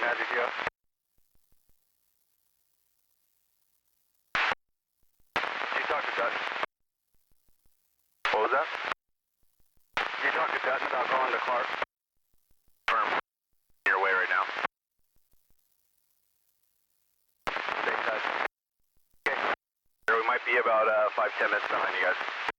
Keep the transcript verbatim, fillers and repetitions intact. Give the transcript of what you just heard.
As you go. Did you talk to Dutton? What was that? Did you talk to Dutton about going to Clark? Firm. Your way right now. Stay in touch. Okay. We might be about uh, five, ten minutes behind you guys.